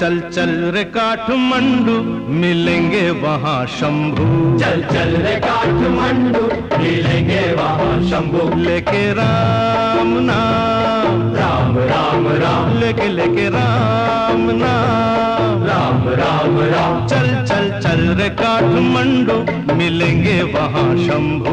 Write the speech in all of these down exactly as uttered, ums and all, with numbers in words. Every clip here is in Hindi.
चल चल रे काठमांडू मिलेंगे वहाँ शंभू। चल चल रे काठमांडू मिलेंगे वहाँ शंभू। लेके राम नाम राम राम राम लेके लेके राम नाम राम राम राम। चल चल चल रे काठमांडू मिलेंगे वहाँ शंभू।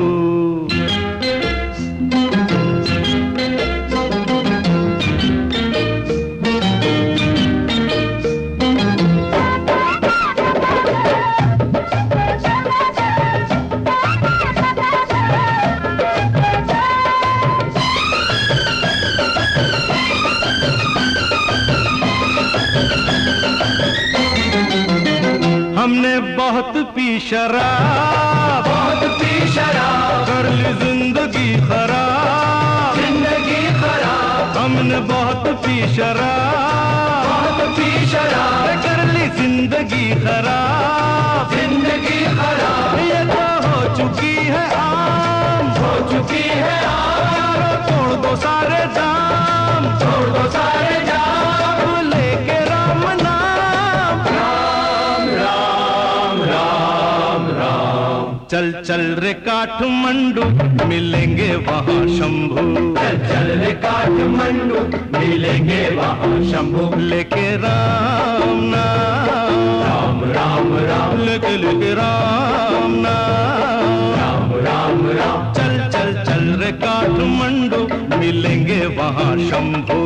हमने बहुत पी शराब बहुत पी शराब कर ली जिंदगी खराब जिंदगी खराब। हमने बहुत पी शराब बहुत पी शराब कर ली जिंदगी खराब जिंदगी खराब। ये तो हो चुकी है आम हो चुकी है आम। तोड़ दो सारे जाम तोड़ दो सारे जाम। लेके राम नाम राम राम राम राम। चल चल रे काठमांडू मिलेंगे वहाँ शंभू। चल चल रे काठमांडू मिलेंगे वहाँ शंभू। लेके राम नाम राम राम राम लेके लेके राम नाम राम राम राम। चल चल चल रे काठमांडू मिलेंगे वहाँ शंभू।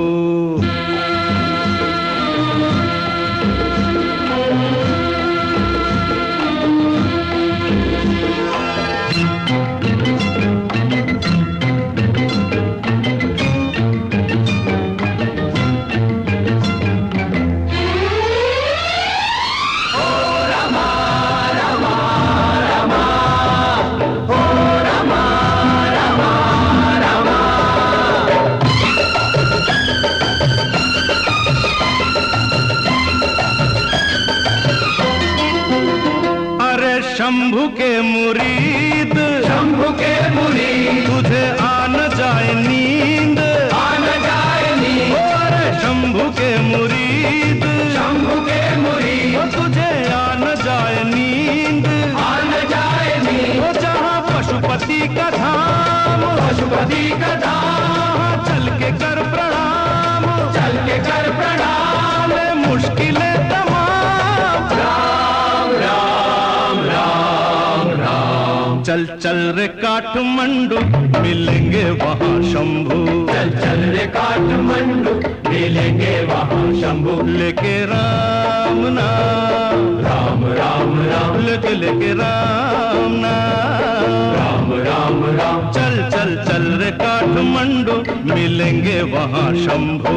शंभू के मुरीद शंभू के मुरीद तुझे आ न जाए नींद आ न जाए नींद। अरे शंभू के मुरीद शंभू के मुरीद तुझे आ न जाए नींद आ न जाए नींद। जहाँ पशुपति का धाम पशुपति का धाम चल के कर प्रणाम चल के कर प्रणाम। मुश्किलें तमाम राम राम राम राम। चल चल रे काठमांडू मिलेंगे वहाँ शंभू। चल चल रे काठमांडू मिलेंगे वहाँ शंभू। लेके राम नाम राम राम राम लेके लेके राम नाम राम राम राम। चल चल चल रे काठमांडू मिलेंगे वहाँ शंभू।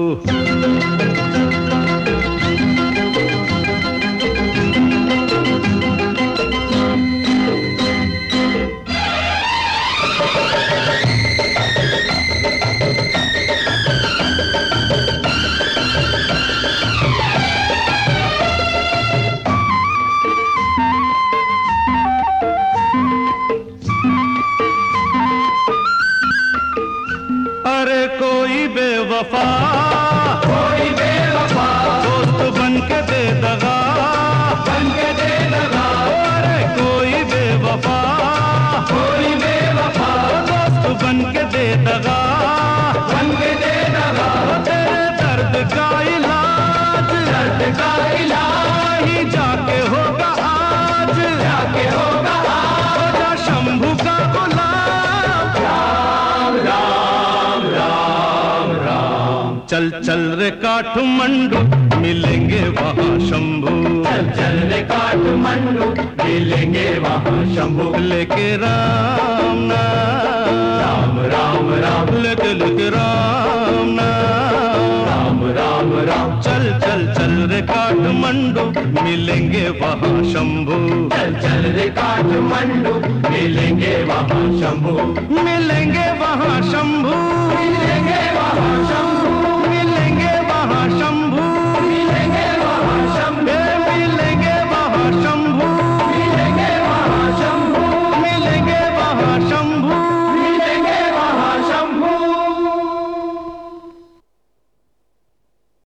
अरे कोई बेवफा कोई बेवफा दोस्त बन के दे दगा बन के दे दगा। अरे कोई बेवफा कोई बेवफा दोस्त बन के दे दगा बन के दे दगा। तेरे दर्द का इलाज दर्द का इलाज ही जाके होगा आज जाके होगा आज। जा शंभू का गुलाम राम राम राम राम। चल चल रे काठमांडू मिलेंगे वहाँ शंभू। चल चल रे काठमांडू मिलेंगे वहाँ शंभू। लेके राम नाम राम राम राम लेके लेके राम नाम राम राम राम। चल चल चल रे काठमांडू मिलेंगे वहाँ शंभू। चल चल रे काठमांडू मिलेंगे वहाँ शंभू। मिलेंगे वहाँ शंभू।